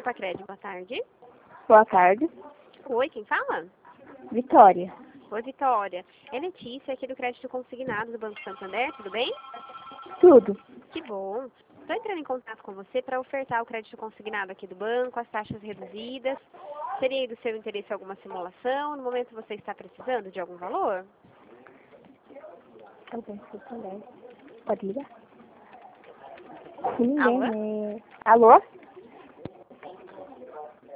Pacred, boa tarde. Boa tarde. Oi, quem fala? Vitória. Oi, Vitória. É Letícia, aqui do Crédito Consignado do Banco Santander, tudo bem? Tudo. Que bom. Estou entrando em contato com você para ofertar o crédito consignado aqui do banco, as taxas reduzidas. Seria aí do seu interesse alguma simulação? No momento você está precisando de algum valor? Eu penso que também. Pode ligar? Alô? Ninguém. Alô?